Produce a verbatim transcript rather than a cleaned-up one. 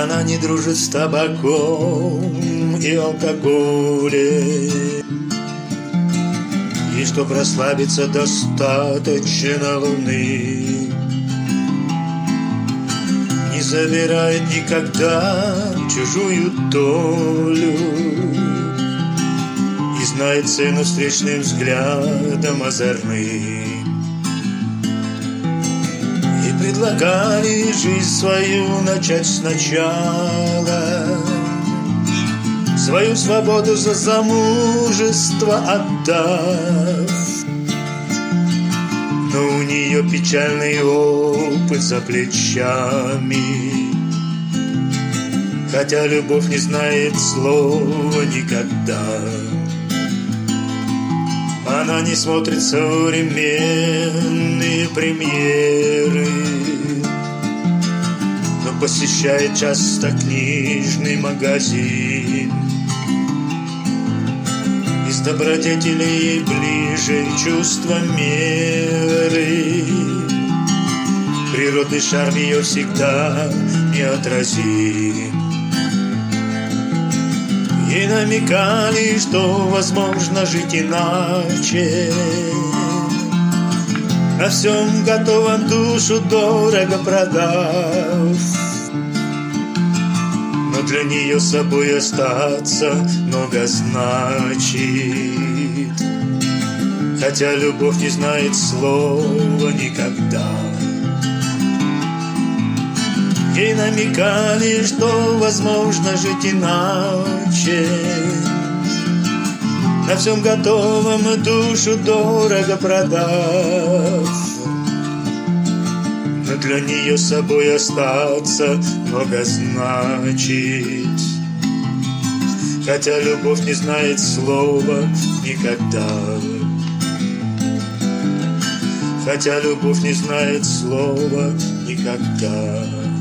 Она не дружит с табаком и алкоголем, и чтоб расслабиться, достаточно луны. Не забирает никогда чужую долю и знает цену встречным взглядом озорным. И предлагали жизнь свою начать сначала, свою свободу за замужество отдав. Но у нее печальный опыт за плечами, хотя любовь не знает слова никогда. Она не смотрит современные премьеры, но посещает часто книжный магазин. Из добродетелей ближе чувство меры, природный шарм ее всегда неотразим. И намекали, что возможно жить иначе, на всем готовом душу дорого продав. Но для нее собой остаться много значит, хотя любовь не знает слова никогда. Ей намекали, что возможно жить иначе, на всем готовом душу дорого продав. Но для нее собой остаться много значит, хотя любовь не знает слова никогда. Хотя любовь не знает слова никогда.